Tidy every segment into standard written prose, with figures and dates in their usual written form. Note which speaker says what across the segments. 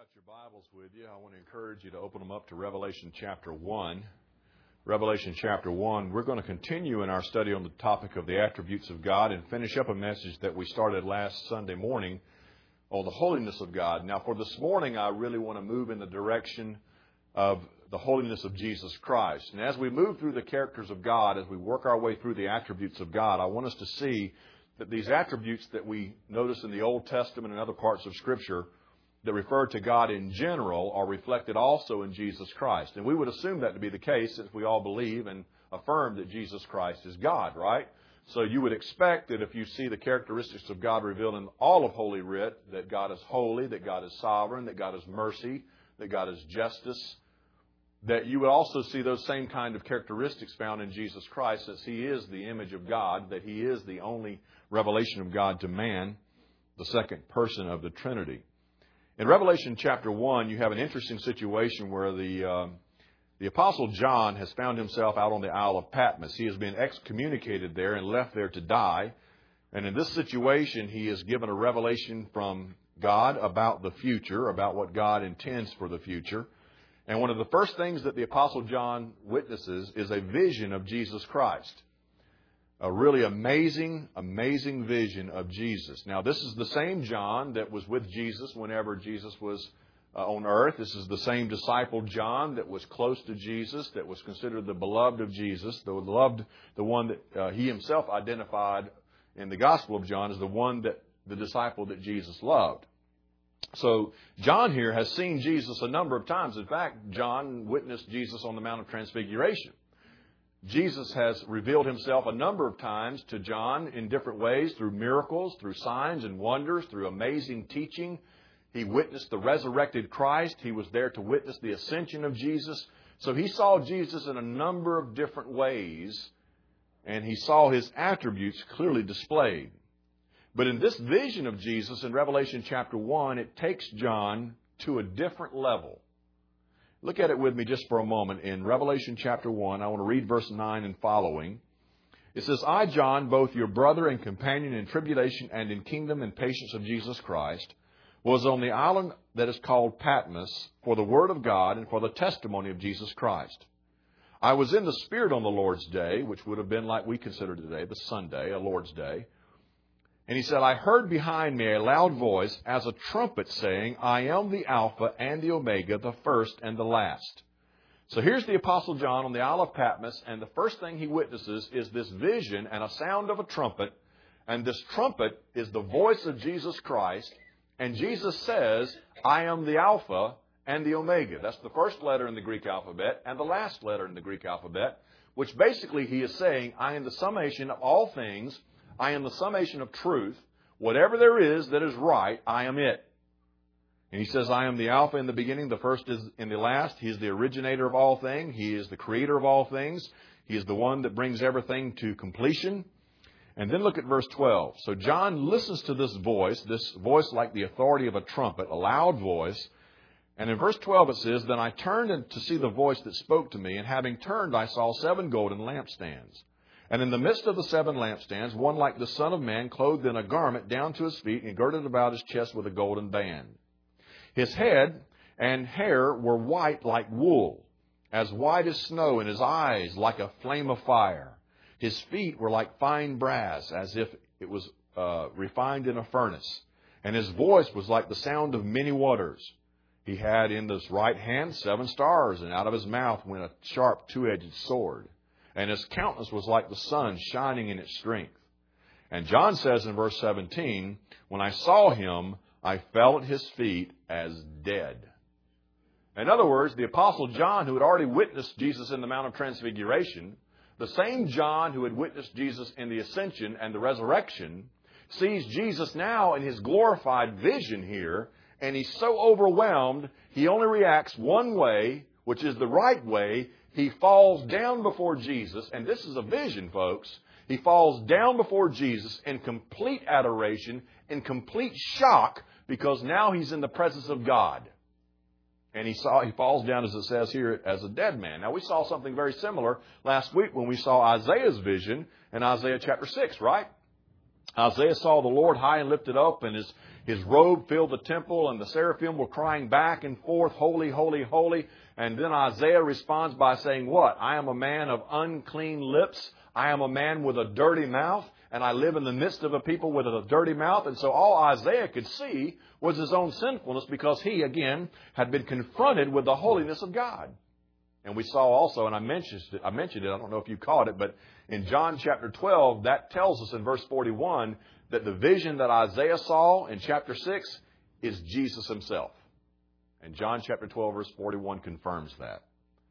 Speaker 1: got your Bibles with you, I want to encourage you to open them up to Revelation chapter 1. Revelation chapter 1, we're going to continue in our study on the topic of the attributes of God and finish up a message that we started last Sunday morning on the holiness of God. Now, for this morning, I really want to move in the direction of the holiness of Jesus Christ. And as we move through the characters of God, as we work our way through the attributes of God, I want us to see that these attributes that we notice in the Old Testament and other parts of Scripture that refer to God in general are reflected also in Jesus Christ. And we would assume that to be the case since we all believe and affirm that Jesus Christ is God, right? So you would expect that if you see the characteristics of God revealed in all of Holy Writ, that God is holy, that God is sovereign, that God is mercy, that God is justice, that you would also see those same kind of characteristics found in Jesus Christ, since He is the image of God, that He is the only revelation of God to man, the second person of the Trinity. In Revelation chapter 1, you have an interesting situation where the Apostle John has found himself out on the Isle of Patmos. He has been excommunicated there and left there to die. And in this situation, he is given a revelation from God about the future, about what God intends for the future. And one of the first things that the Apostle John witnesses is a vision of Jesus Christ. A really amazing vision of Jesus. Now, this is the same John that was with Jesus whenever Jesus was on earth. This is the same disciple John that was close to Jesus, that was considered the beloved of Jesus, the one that he himself identified in the Gospel of John as the one that the disciple that Jesus loved. So John here has seen Jesus a number of times. In fact, John witnessed Jesus on the Mount of Transfiguration. Jesus has revealed Himself a number of times to John in different ways, through miracles, through signs and wonders, through amazing teaching. He witnessed the resurrected Christ. He was there to witness the ascension of Jesus. So he saw Jesus in a number of different ways, and he saw His attributes clearly displayed. But in this vision of Jesus in Revelation chapter 1, it takes John to a different level. Look at it with me just for a moment. In Revelation chapter 1, I want to read verse 9 and following. It says, I, John, both your brother and companion in tribulation and in kingdom and patience of Jesus Christ, was on the island that is called Patmos for the word of God and for the testimony of Jesus Christ. I was in the Spirit on the Lord's day, which would have been like we consider today, the Sunday, a Lord's day. And he said, I heard behind me a loud voice as a trumpet saying, I am the Alpha and the Omega, the first and the last. So here's the Apostle John on the Isle of Patmos, and the first thing he witnesses is this vision and a sound of a trumpet. And this trumpet is the voice of Jesus Christ. And Jesus says, I am the Alpha and the Omega. That's the first letter in the Greek alphabet and the last letter in the Greek alphabet, which basically he is saying, I am the summation of all things. I am the summation of truth. Whatever there is that is right, I am it. And he says, I am the Alpha in the beginning, the first is in the last. He is the originator of all things. He is the creator of all things. He is the one that brings everything to completion. And then look at verse 12. So John listens to this voice like the authority of a trumpet, a loud voice. And in verse 12 it says, Then I turned to see the voice that spoke to me, and having turned I saw 7 golden lampstands. And in the midst of the 7 lampstands, one like the Son of Man, clothed in a garment down to his feet and girded about his chest with a golden band. His head and hair were white like wool, as white as snow, and his eyes like a flame of fire. His feet were like fine brass, as if it was refined in a furnace. And his voice was like the sound of many waters. He had in his right hand 7 stars, and out of his mouth went a sharp 2-edged sword. And his countenance was like the sun shining in its strength. And John says in verse 17, When I saw him, I fell at his feet as dead. In other words, the Apostle John, who had already witnessed Jesus in the Mount of Transfiguration, the same John who had witnessed Jesus in the ascension and the resurrection, sees Jesus now in his glorified vision here, and he's so overwhelmed, he only reacts one way, which is the right way. He falls down before Jesus, and this is a vision, folks. He falls down before Jesus in complete adoration, in complete shock, because now he's in the presence of God. And he falls down, as it says here, as a dead man. Now, we saw something very similar last week when we saw Isaiah's vision in Isaiah chapter 6, right? Isaiah saw the Lord high and lifted up, and his robe filled the temple, and the seraphim were crying back and forth, holy, holy, holy. And then Isaiah responds by saying what? I am a man of unclean lips. I am a man with a dirty mouth, and I live in the midst of a people with a dirty mouth. And so all Isaiah could see was his own sinfulness, because he, again, had been confronted with the holiness of God. And we saw also, and I mentioned it, I don't know if you caught it, but in John chapter 12, that tells us in verse 41 that the vision that Isaiah saw in chapter 6 is Jesus himself. And John chapter 12, verse 41 confirms that.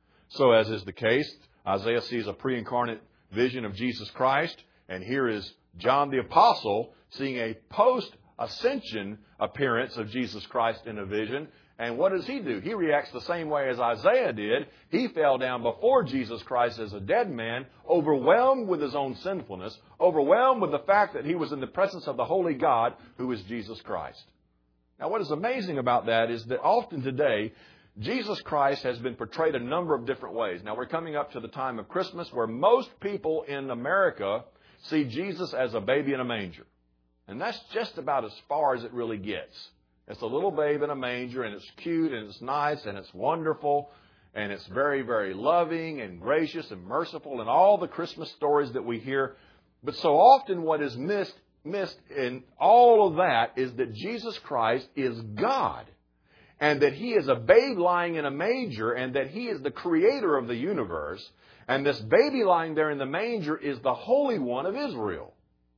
Speaker 1: So as is the case, Isaiah sees a pre-incarnate vision of Jesus Christ, and here is John the Apostle seeing a post-ascension appearance of Jesus Christ in a vision. And what does he do? He reacts the same way as Isaiah did. He fell down before Jesus Christ as a dead man, overwhelmed with his own sinfulness, overwhelmed with the fact that he was in the presence of the holy God, who is Jesus Christ. Now, what is amazing about that is that often today, Jesus Christ has been portrayed a number of different ways. Now, we're coming up to the time of Christmas where most people in America see Jesus as a baby in a manger. And that's just about as far as it really gets. It's a little babe in a manger, and it's cute, and it's nice, and it's wonderful, and it's very, very loving and gracious and merciful, and all the Christmas stories that we hear. But so often what is missed in all of that is that Jesus Christ is God, and that He is a babe lying in a manger, and that He is the creator of the universe, and this baby lying there in the manger is the Holy One of Israel.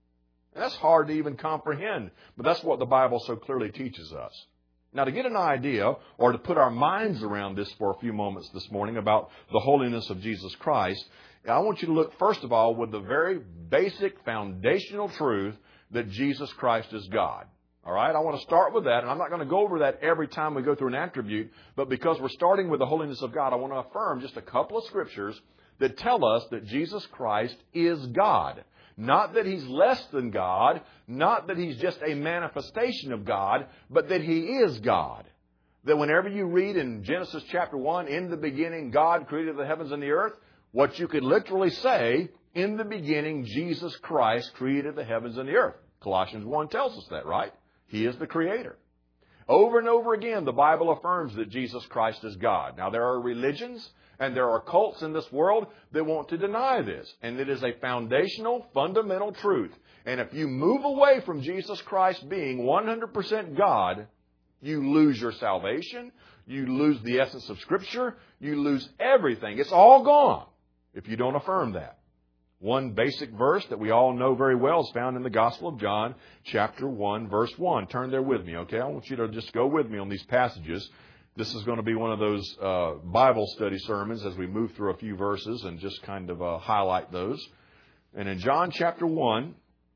Speaker 1: And that's hard to even comprehend, but that's what the Bible so clearly teaches us. Now, to get an idea, or to put our minds around this for a few moments this morning about the holiness of Jesus Christ, I want you to look, first of all, with the very basic foundational truth that Jesus Christ is God. All right? I want to start with that, and I'm not going to go over that every time we go through an attribute, but because we're starting with the holiness of God, I want to affirm just a couple of scriptures that tell us that Jesus Christ is God. Not that He's less than God, not that He's just a manifestation of God, but that He is God. That whenever you read in Genesis chapter 1, in the beginning God created the heavens and the earth, what you could literally say, in the beginning Jesus Christ created the heavens and the earth. Colossians 1 tells us that, right? He is the Creator. Over and over again, the Bible affirms that Jesus Christ is God. Now, there are religions and there are cults in this world that want to deny this. And it is a foundational, fundamental truth. And if you move away from Jesus Christ being 100% God, you lose your salvation. You lose the essence of Scripture. You lose everything. It's all gone if you don't affirm that. One basic verse that we all know very well is found in the Gospel of John, chapter 1, verse 1. Turn there with me, okay? I want you to just go with me on these passages. This is going to be one of those Bible study sermons as we move through a few verses and just kind of highlight those. And in John chapter 1,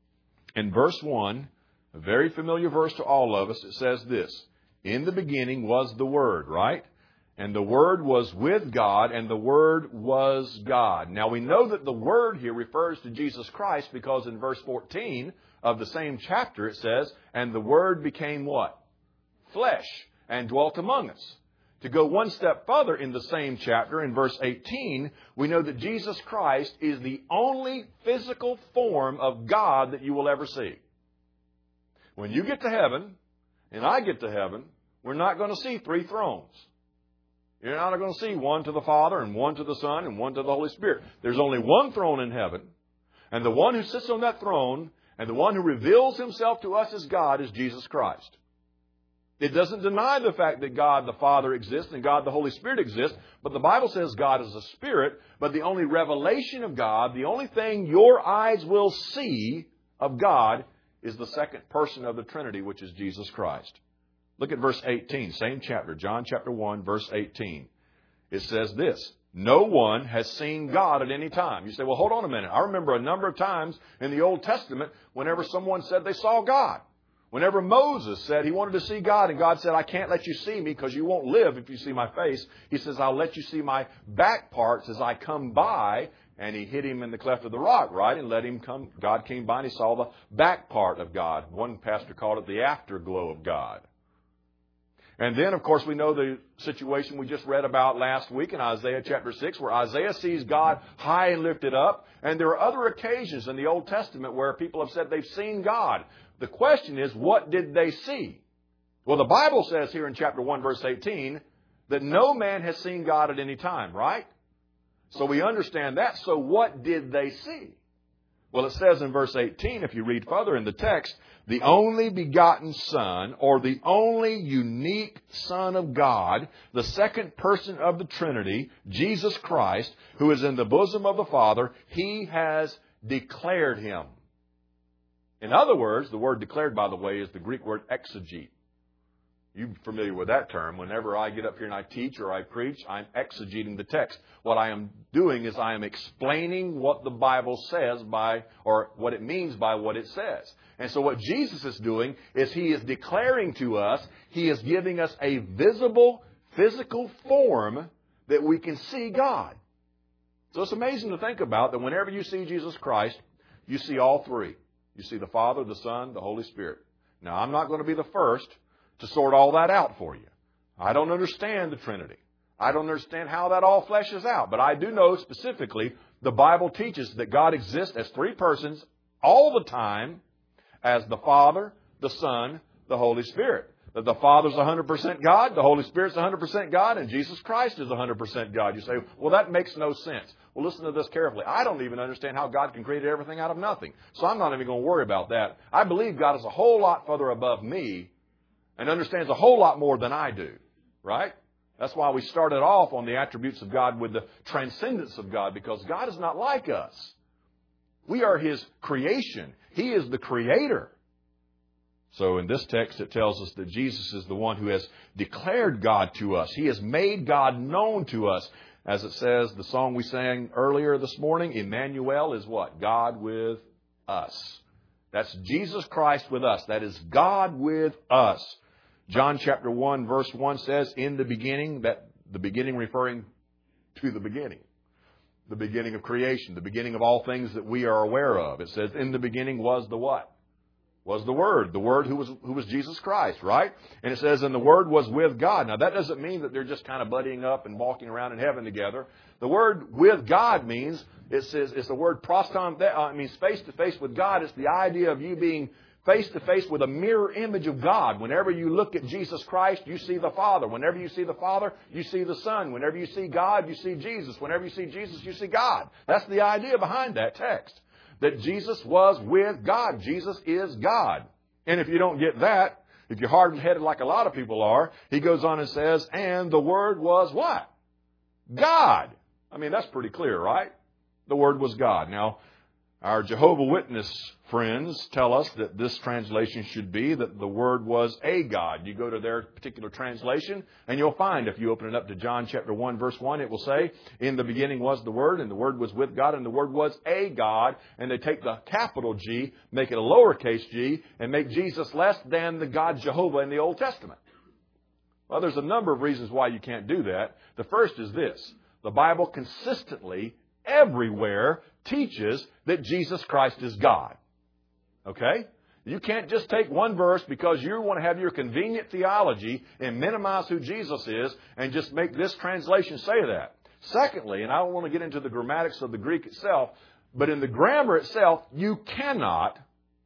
Speaker 1: in verse 1, a very familiar verse to all of us, it says this: in the beginning was the Word, right? And the Word was with God, and the Word was God. Now we know that the Word here refers to Jesus Christ because in verse 14 of the same chapter it says, and the Word became what? Flesh, and dwelt among us. To go one step further in the same chapter, in verse 18, we know that Jesus Christ is the only physical form of God that you will ever see. When you get to heaven, and I get to heaven, we're not going to see three thrones. You're not going to see one to the Father, and one to the Son, and one to the Holy Spirit. There's only one throne in heaven, and the one who sits on that throne, and the one who reveals Himself to us as God, is Jesus Christ. It doesn't deny the fact that God the Father exists and God the Holy Spirit exists, but the Bible says God is a spirit, but the only revelation of God, the only thing your eyes will see of God is the second person of the Trinity, which is Jesus Christ. Look at verse 18, same chapter, John chapter 1, verse 18. It says this: no one has seen God at any time. You say, well, hold on a minute. I remember a number of times in the Old Testament whenever someone said they saw God. Whenever Moses said he wanted to see God, and God said, I can't let you see me because you won't live if you see my face. He says, I'll let you see my back parts as I come by. And He hid him in the cleft of the rock, right? And let him come. God came by and He saw the back part of God. One pastor called it the afterglow of God. And then, of course, we know the situation we just read about last week in Isaiah chapter 6, where Isaiah sees God high and lifted up. And there are other occasions in the Old Testament where people have said they've seen God. The question is, what did they see? Well, the Bible says here in chapter 1, verse 18, that no man has seen God at any time, right? So we understand that. So what did they see? Well, it says in verse 18, if you read further in the text, the only begotten Son, or the only unique Son of God, the second person of the Trinity, Jesus Christ, who is in the bosom of the Father, He has declared Him. In other words, the word declared, by the way, is the Greek word exegete. You're familiar with that term. Whenever I get up here and I teach or I preach, I'm exegeting the text. What I am doing is I am explaining what the Bible says by, or what it means by what it says. And so what Jesus is doing is He is declaring to us, He is giving us a visible, physical form that we can see God. So it's amazing to think about that whenever you see Jesus Christ, you see all three. You see the Father, the Son, the Holy Spirit. Now, I'm not going to be the first to sort all that out for you. I don't understand the Trinity. I don't understand how that all fleshes out. But I do know specifically the Bible teaches that God exists as three persons all the time as the Father, the Son, the Holy Spirit. That the Father's 100% God, the Holy Spirit's 100% God, and Jesus Christ is 100% God. You say, well, that makes no sense. Well, listen to this carefully. I don't even understand how God can create everything out of nothing. So I'm not even going to worry about that. I believe God is a whole lot further above me and understands a whole lot more than I do, right? That's why we started off on the attributes of God with the transcendence of God, because God is not like us. We are His creation. He is the Creator. So in this text, it tells us that Jesus is the one who has declared God to us. He has made God known to us. As it says, the song we sang earlier this morning, Emmanuel is what? God with us. That's Jesus Christ with us. That is God with us. John chapter 1 verse 1 says, in the beginning, that the beginning referring to the beginning of creation, the beginning of all things that we are aware of. It says, in the beginning was the what? Was the Word who was Jesus Christ, right? And it says, and the Word was with God. Now that doesn't mean that they're just kind of buddying up and walking around in heaven together. The word with God means, it says, it's the word proston, it means face to face with God. It's the idea of you being face to face with a mirror image of God. Whenever you look at Jesus Christ, you see the Father. Whenever you see the Father, you see the Son. Whenever you see God, you see Jesus. Whenever you see Jesus, you see God. That's the idea behind that text. That Jesus was with God. Jesus is God. And if you don't get that, if you're hard-headed like a lot of people are, he goes on and says, and the Word was what? God. I mean, that's pretty clear, right? The Word was God. Now, our Jehovah's Witness friends tell us that this translation should be that the Word was a God. You go to their particular translation, and you'll find, if you open it up to John chapter 1, verse 1, it will say, in the beginning was the Word, and the Word was with God, and the Word was a God. And they take the capital G, make it a lowercase g, and make Jesus less than the God Jehovah in the Old Testament. Well, there's a number of reasons why you can't do that. The first is this. The Bible consistently, everywhere, teaches that Jesus Christ is God. Okay? You can't just take one verse because you want to have your convenient theology and minimize who Jesus is and just make this translation say that. Secondly, and I don't want to get into the grammatics of the Greek itself, but in the grammar itself, you cannot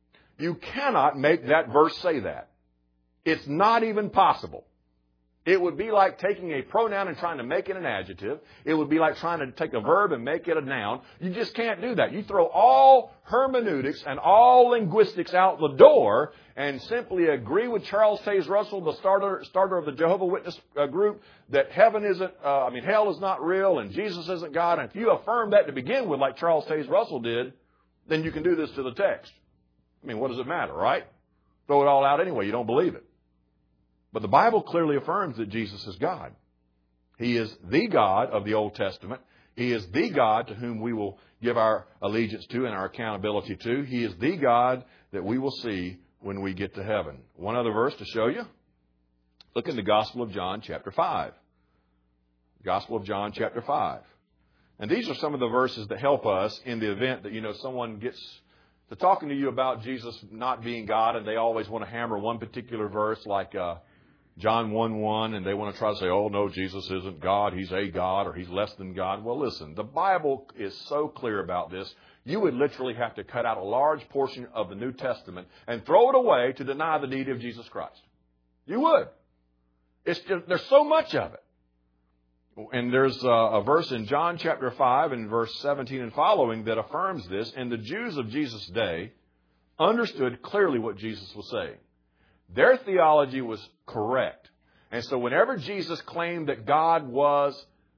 Speaker 1: make that verse say that. It's not even possible. It would be like taking a pronoun and trying to make it an adjective. It would be like trying to take a verb and make it a noun. You just can't do that. You throw all hermeneutics and all linguistics out the door and simply agree with Charles Taze Russell, the starter of the Jehovah's Witness group, that hell is not real and Jesus isn't God. And if you affirm that to begin with, like Charles Taze Russell did, then you can do this to the text. I mean, what does it matter, right? Throw it all out anyway. You don't believe it. But the Bible clearly affirms that Jesus is God. He is the God of the Old Testament. He is the God to whom we will give our allegiance to and our accountability to. He is the God that we will see when we get to heaven. One other verse to show you. Look in the Gospel of John, chapter 5. Gospel of John, chapter 5. And these are some of the verses that help us in the event that, someone gets to talking to you about Jesus not being God, and they always want to hammer one particular verse like, John 1:1, and they want to try to say, oh, no, Jesus isn't God, He's a God, or He's less than God. Well, listen, the Bible is so clear about this, you would literally have to cut out a large portion of the New Testament and throw it away to deny the deity of Jesus Christ. You would. It's just, there's so much of it. And there's a verse in John chapter 5 and verse 17 and following that affirms this. And the Jews of Jesus' day understood clearly what Jesus was saying. Their theology was correct. And so whenever Jesus claimed that God was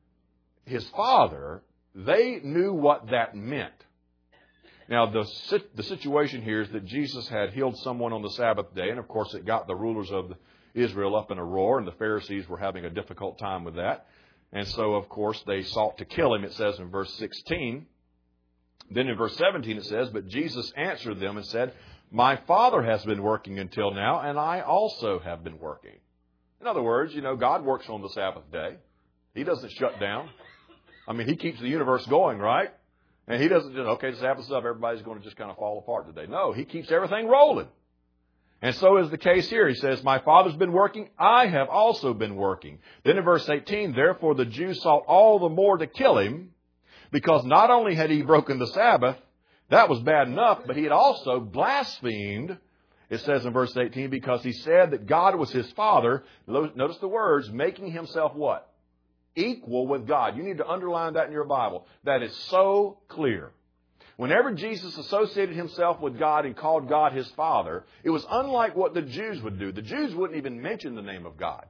Speaker 1: His Father, they knew what that meant. Now, the situation here is that Jesus had healed someone on the Sabbath day, and of course it got the rulers of Israel up in a roar, and the Pharisees were having a difficult time with that. And so, of course, they sought to kill Him, it says in verse 16. Then in verse 17 it says, but Jesus answered them and said, my Father has been working until now, and I also have been working. In other words, God works on the Sabbath day. He doesn't shut down. I mean, He keeps the universe going, right? And He doesn't just, okay, the Sabbath's up, everybody's going to just kind of fall apart today. No, He keeps everything rolling. And so is the case here. He says, my Father's been working, I have also been working. Then in verse 18, therefore the Jews sought all the more to kill Him, because not only had He broken the Sabbath, that was bad enough, but He had also blasphemed, it says in verse 18, because He said that God was His Father. Notice the words, making Himself what? Equal with God. You need to underline that in your Bible. That is so clear. Whenever Jesus associated Himself with God and called God His Father, it was unlike what the Jews would do. The Jews wouldn't even mention the name of God.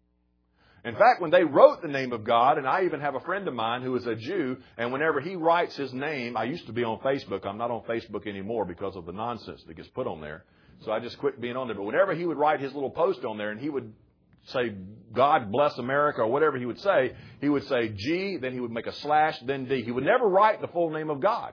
Speaker 1: In fact, when they wrote the name of God, and I even have a friend of mine who is a Jew, and whenever he writes his name, I used to be on Facebook. I'm not on Facebook anymore because of the nonsense that gets put on there. So I just quit being on there. But whenever he would write his little post on there, and he would say, God bless America, or whatever he would say G, then he would make a slash, then D. He would never write the full name of God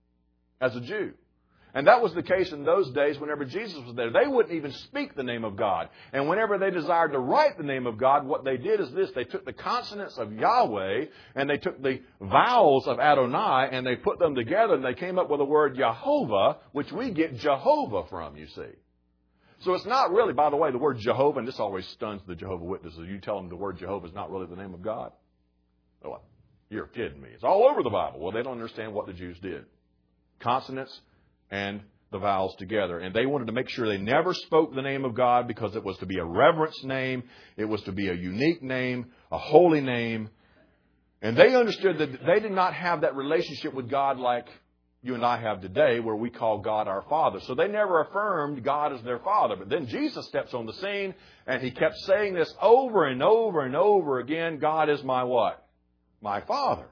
Speaker 1: as a Jew. And that was the case in those days whenever Jesus was there. They wouldn't even speak the name of God. And whenever they desired to write the name of God, what they did is this. They took the consonants of Yahweh and they took the vowels of Adonai and they put them together and they came up with the word Jehovah, which we get Jehovah from, you see. So it's not really, by the way, the word Jehovah, and this always stuns the Jehovah Witnesses. You tell them the word Jehovah is not really the name of God. Oh, you're kidding me. It's all over the Bible. Well, they don't understand what the Jews did. Consonants and the vowels together. And they wanted to make sure they never spoke the name of God because it was to be a reverence name. It was to be a unique name, a holy name. And they understood that they did not have that relationship with God like you and I have today, where we call God our Father. So they never affirmed God as their Father. But then Jesus steps on the scene and He kept saying this over and over and over again. God is my what? My Father.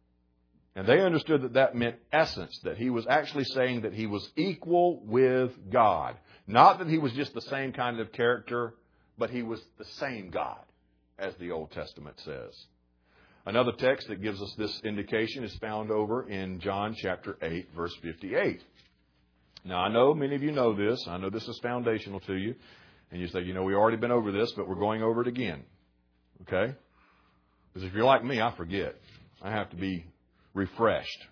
Speaker 1: And they understood that that meant essence, that He was actually saying that He was equal with God. Not that He was just the same kind of character, but He was the same God, as the Old Testament says. Another text that gives us this indication is found over in John chapter 8, verse 58. Now, I know many of you know this. I know this is foundational to you. And you say, we've already been over this, but we're going over it again. Okay? Because if you're like me, I forget. I have to be refreshed.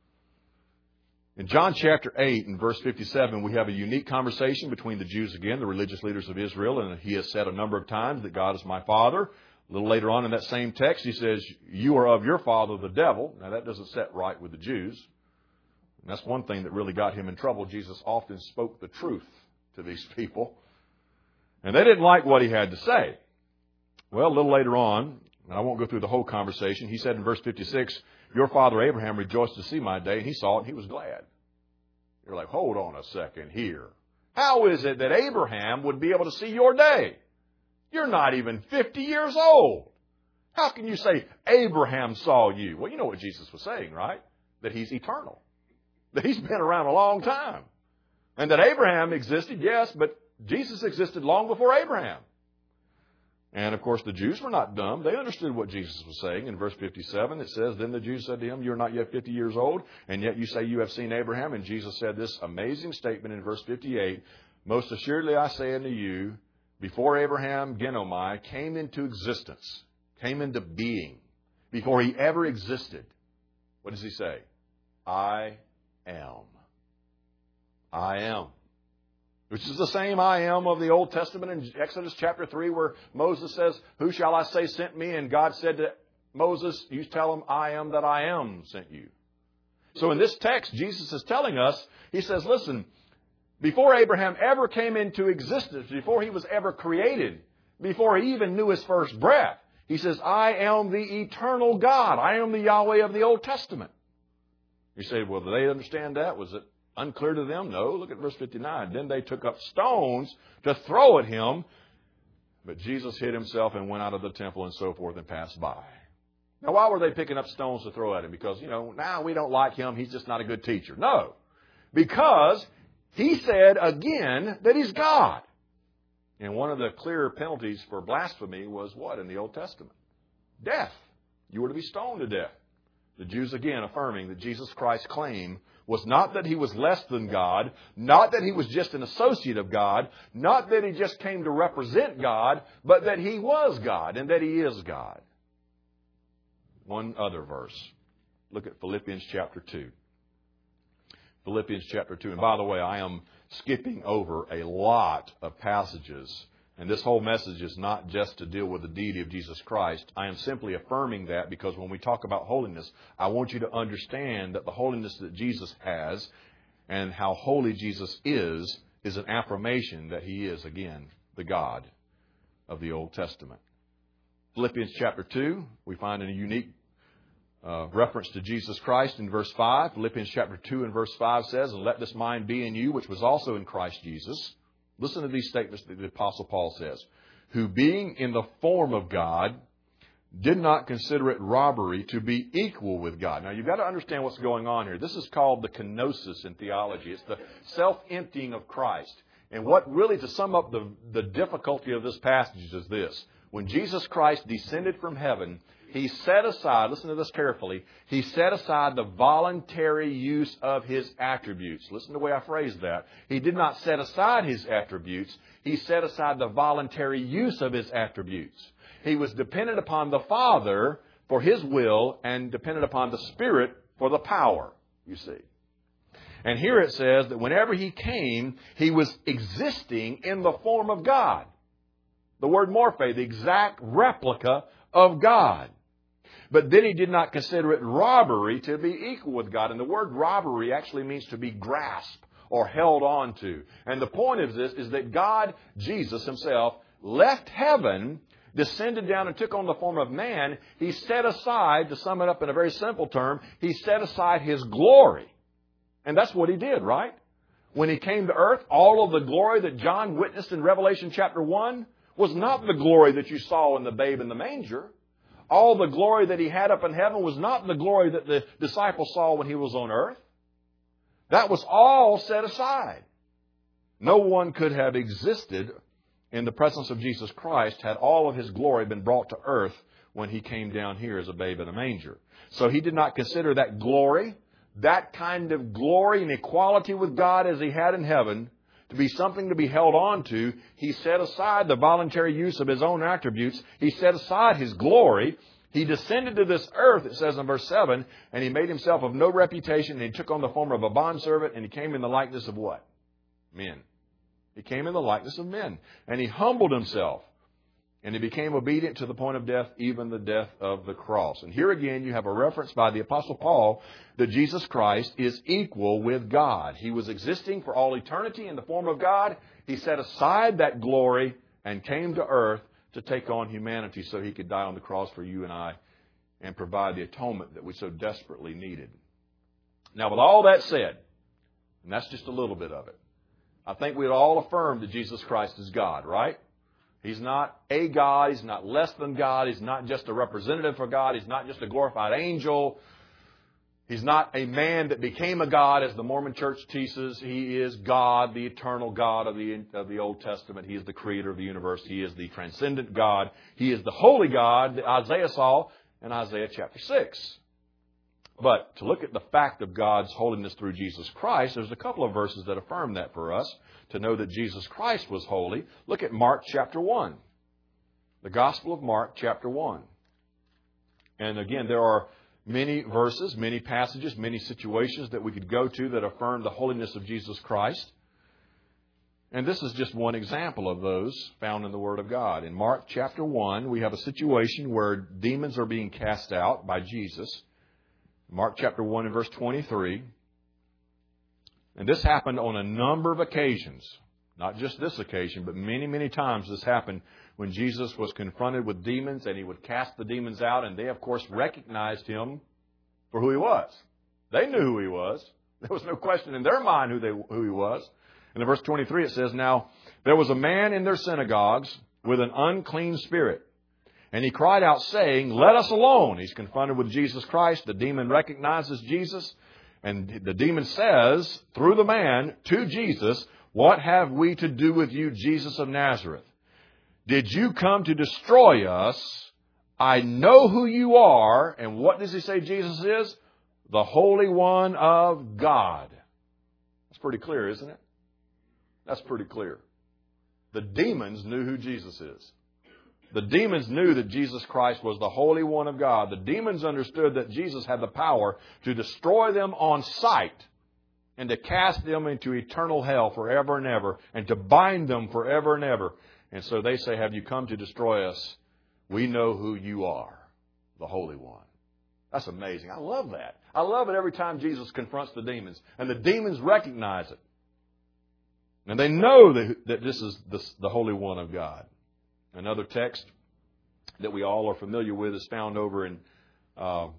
Speaker 1: In John chapter 8 and verse 57, we have a unique conversation between the Jews again, the religious leaders of Israel, and He has said a number of times that God is my Father. A little later on in that same text, He says, you are of your father, the devil. Now, that doesn't set right with the Jews. And that's one thing that really got Him in trouble. Jesus often spoke the truth to these people. And they didn't like what He had to say. Well, a little later on, and I won't go through the whole conversation, He said in verse 56, your father Abraham rejoiced to see my day, and he saw it, and he was glad. You're like, hold on a second here. How is it that Abraham would be able to see your day? You're not even 50 years old. How can you say Abraham saw you? Well, you know what Jesus was saying, right? That He's eternal. That He's been around a long time. And that Abraham existed, yes, but Jesus existed long before Abraham. And, of course, the Jews were not dumb. They understood what Jesus was saying. In verse 57, it says, then the Jews said to Him, you're not yet 50 years old, and yet you say you have seen Abraham. And Jesus said this amazing statement in verse 58, most assuredly I say unto you, before Abraham, Genomai, came into existence, came into being, before he ever existed, what does He say? I am. I am. which is the same I am of the Old Testament in Exodus chapter 3, where Moses says, "Who shall I say sent me?" And God said to Moses, "You tell him, I am that I am sent you." So in this text, Jesus is telling us, He says, listen, before Abraham ever came into existence, before he was ever created, before he even knew his first breath, He says, "I am the eternal God. I am the Yahweh of the Old Testament." You say, well, do they understand that? Was it unclear to them? No. Look at verse 59. Then they took up stones to throw at him, but Jesus hid himself and went out of the temple and so forth and passed by. Now, why were they picking up stones to throw at him? Because, now we don't like him. He's just not a good teacher. No. Because he said again that he's God. And one of the clear penalties for blasphemy was what in the Old Testament? Death. You were to be stoned to death. The Jews again affirming that Jesus Christ's claim was not that he was less than God, not that he was just an associate of God, not that he just came to represent God, but that he was God and that he is God. One other verse. Look at Philippians chapter 2. Philippians chapter 2. And by the way, I am skipping over a lot of passages. And this whole message is not just to deal with the deity of Jesus Christ. I am simply affirming that because when we talk about holiness, I want you to understand that the holiness that Jesus has and how holy Jesus is an affirmation that he is, again, the God of the Old Testament. Philippians chapter 2, we find a unique reference to Jesus Christ in verse 5. Philippians chapter 2 and verse 5 says, "And let this mind be in you, which was also in Christ Jesus." Listen to these statements that the Apostle Paul says. "Who being in the form of God, did not consider it robbery to be equal with God." Now, you've got to understand what's going on here. This is called the kenosis in theology. It's the self-emptying of Christ. And what really, to sum up the difficulty of this passage is this. When Jesus Christ descended from heaven, he set aside, listen to this carefully, he set aside the voluntary use of his attributes. Listen to the way I phrased that. He did not set aside his attributes. He set aside the voluntary use of his attributes. He was dependent upon the Father for his will and dependent upon the Spirit for the power, you see. And here it says that whenever he came, he was existing in the form of God. The word morphe, the exact replica of God. But then he did not consider it robbery to be equal with God. And the word robbery actually means to be grasped or held on to. And the point of this is that God, Jesus himself, left heaven, descended down and took on the form of man. He set aside, to sum it up in a very simple term, he set aside his glory. And that's what he did, right? When he came to earth, all of the glory that John witnessed in Revelation chapter 1 was not the glory that you saw in the babe in the manger. All the glory that he had up in heaven was not the glory that the disciples saw when he was on earth. That was all set aside. No one could have existed in the presence of Jesus Christ had all of his glory been brought to earth when he came down here as a babe in a manger. So he did not consider that glory, that kind of glory and equality with God as he had in heaven, to be something to be held on to. He set aside the voluntary use of his own attributes. He set aside his glory. He descended to this earth, it says in verse 7, and he made himself of no reputation, and he took on the form of a bondservant, and he came in the likeness of what? Men. He came in the likeness of men. And he humbled himself, and he became obedient to the point of death, even the death of the cross. And here again you have a reference by the Apostle Paul that Jesus Christ is equal with God. He was existing for all eternity in the form of God. He set aside that glory and came to earth to take on humanity so he could die on the cross for you and I and provide the atonement that we so desperately needed. Now, with all that said, and that's just a little bit of it, I think we'd all affirm that Jesus Christ is God, right? He's not a God. He's not less than God. He's not just a representative for God. He's not just a glorified angel. He's not a man that became a God, as the Mormon Church teaches. He is God, the eternal God of the Old Testament. He is the creator of the universe. He is the transcendent God. He is the holy God that Isaiah saw in Isaiah chapter 6. But to look at the fact of God's holiness through Jesus Christ, there's a couple of verses that affirm that for us. To know that Jesus Christ was holy, look at Mark chapter 1. The Gospel of Mark chapter 1. And again, there are many verses, many passages, many situations that we could go to that affirm the holiness of Jesus Christ. And this is just one example of those found in the Word of God. In Mark chapter 1, we have a situation where demons are being cast out by Jesus. Mark chapter 1 and verse 23. And this happened on a number of occasions. Not just this occasion, but many, many times this happened when Jesus was confronted with demons and He would cast the demons out. And they, of course, recognized Him for who He was. They knew who He was. There was no question in their mind who He was. And in verse 23 it says, "Now there was a man in their synagogues with an unclean spirit. And he cried out, saying, 'Let us alone.'" He's confronted with Jesus Christ. The demon recognizes Jesus. And the demon says, through the man, to Jesus, "What have we to do with you, Jesus of Nazareth? Did you come to destroy us? I know who you are." And what does he say Jesus is? The Holy One of God. That's pretty clear, isn't it? That's pretty clear. The demons knew who Jesus is. The demons knew that Jesus Christ was the Holy One of God. The demons understood that Jesus had the power to destroy them on sight and to cast them into eternal hell forever and ever and to bind them forever and ever. And so they say, "Have you come to destroy us? We know who you are, the Holy One." That's amazing. I love that. I love it every time Jesus confronts the demons. And the demons recognize it. And they know that this is the Holy One of God. Another text that we all are familiar with is found over in 1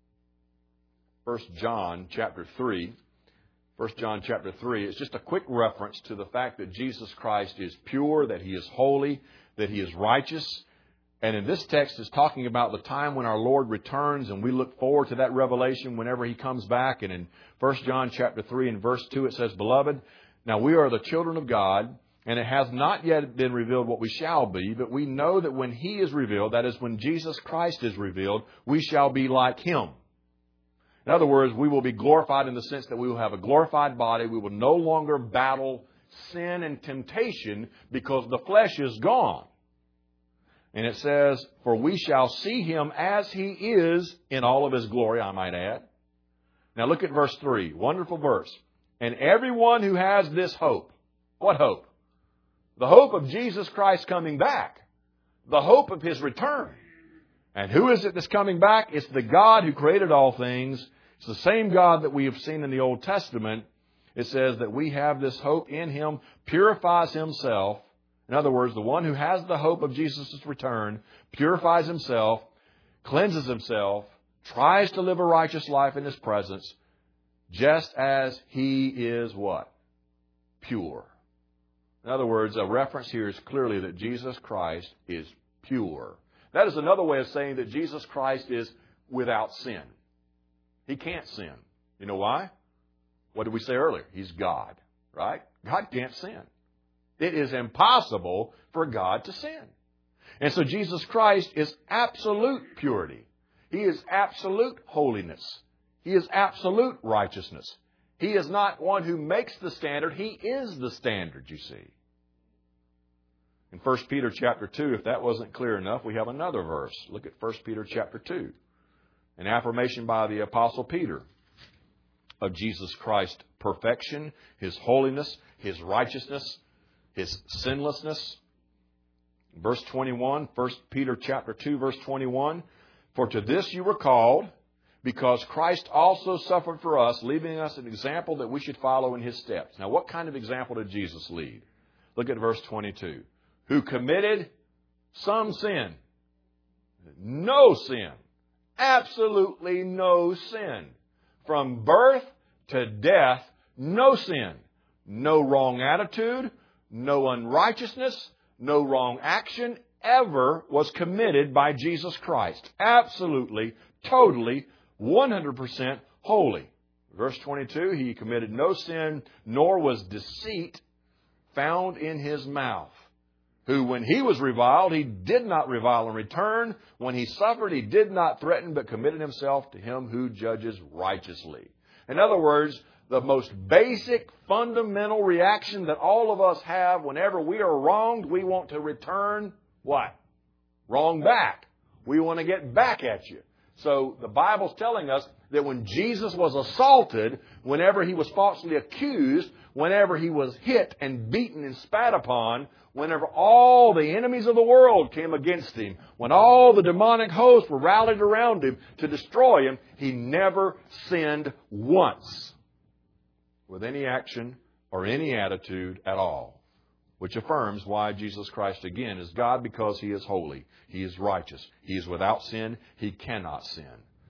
Speaker 1: John chapter 3. 1 John chapter 3. It's just a quick reference to the fact that Jesus Christ is pure, that He is holy, that He is righteous. And in this text is talking about the time when our Lord returns, and we look forward to that revelation whenever He comes back. And in 1 John chapter 3 and verse 2 it says, "Beloved, now we are the children of God, and it has not yet been revealed what we shall be, but we know that when He is revealed," that is, when Jesus Christ is revealed, "we shall be like Him." In other words, we will be glorified in the sense that we will have a glorified body. We will no longer battle sin and temptation because the flesh is gone. And it says, "For we shall see Him as He is in all of His glory," I might add. Now look at verse 3. Wonderful verse. "And everyone who has this hope," what hope? The hope of Jesus Christ coming back. The hope of His return. And who is it that's coming back? It's the God who created all things. It's the same God that we have seen in the Old Testament. It says that we have this hope in Him, purifies Himself. In other words, the one who has the hope of Jesus' return purifies himself, cleanses himself, tries to live a righteous life in His presence, just as He is what? Pure. In other words, a reference here is clearly that Jesus Christ is pure. That is another way of saying that Jesus Christ is without sin. He can't sin. You know why? What did we say earlier? He's God, right? God can't sin. It is impossible for God to sin. And so Jesus Christ is absolute purity. He is absolute holiness. He is absolute righteousness. He is not one who makes the standard. He is the standard, you see. In 1 Peter chapter 2, if that wasn't clear enough, we have another verse. Look at 1 Peter chapter 2. An affirmation by the Apostle Peter of Jesus Christ's perfection, His holiness, His righteousness, His sinlessness. Verse 21, 1 Peter chapter 2, verse 21. "For to this you were called, because Christ also suffered for us, leaving us an example that we should follow in His steps." Now, what kind of example did Jesus lead? Look at verse 22. "Who committed some sin." No sin. Absolutely no sin. From birth to death, no sin. No wrong attitude, no unrighteousness, no wrong action ever was committed by Jesus Christ. Absolutely, totally, 100% holy. Verse 22, "He committed no sin, nor was deceit found in His mouth. Who, when He was reviled, He did not revile in return. When He suffered, He did not threaten, but committed Himself to Him who judges righteously." In other words, the most basic, fundamental reaction that all of us have whenever we are wronged, we want to return what? Wrong back. We want to get back at you. So the Bible's telling us that when Jesus was assaulted, whenever He was falsely accused, whenever He was hit and beaten and spat upon, whenever all the enemies of the world came against Him, when all the demonic hosts were rallied around Him to destroy Him, He never sinned once with any action or any attitude at all, which affirms why Jesus Christ, again, is God, because He is holy. He is righteous. He is without sin. He cannot sin.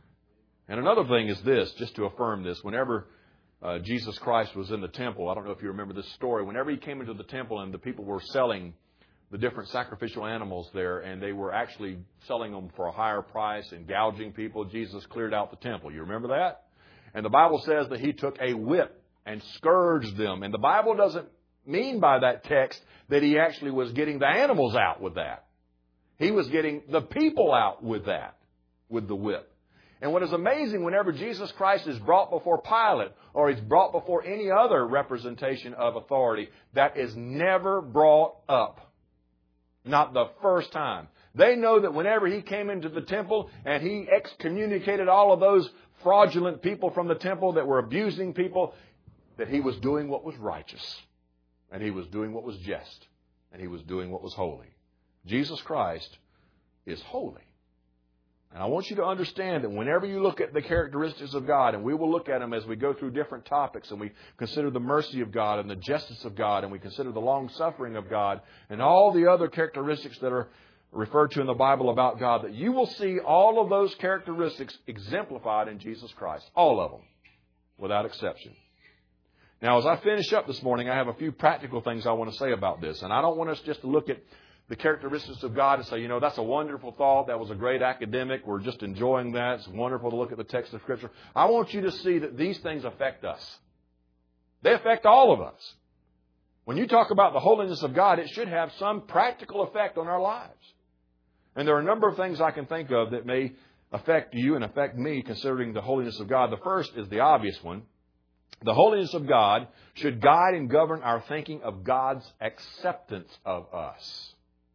Speaker 1: And another thing is this, just to affirm this, whenever Jesus Christ was in the temple, I don't know if you remember this story, whenever He came into the temple and the people were selling the different sacrificial animals there, and they were actually selling them for a higher price and gouging people, Jesus cleared out the temple. You remember that? And the Bible says that He took a whip and scourged them. And the Bible doesn't mean by that text that He actually was getting the animals out with that. He was getting the people out with that, with the whip. And what is amazing, whenever Jesus Christ is brought before Pilate or He's brought before any other representation of authority, that is never brought up. Not the first time. They know that whenever He came into the temple and He excommunicated all of those fraudulent people from the temple that were abusing people, that He was doing what was righteous. And He was doing what was just. And He was doing what was holy. Jesus Christ is holy. And I want you to understand that whenever you look at the characteristics of God, and we will look at them as we go through different topics, and we consider the mercy of God and the justice of God, and we consider the long-suffering of God, and all the other characteristics that are referred to in the Bible about God, that you will see all of those characteristics exemplified in Jesus Christ. All of them, without exception. Now, as I finish up this morning, I have a few practical things I want to say about this. And I don't want us just to look at the characteristics of God and say, you know, that's a wonderful thought. That was a great academic. We're just enjoying that. It's wonderful to look at the text of Scripture. I want you to see that these things affect us. They affect all of us. When you talk about the holiness of God, it should have some practical effect on our lives. And there are a number of things I can think of that may affect you and affect me considering the holiness of God. The first is the obvious one. The holiness of God should guide and govern our thinking of God's acceptance of us.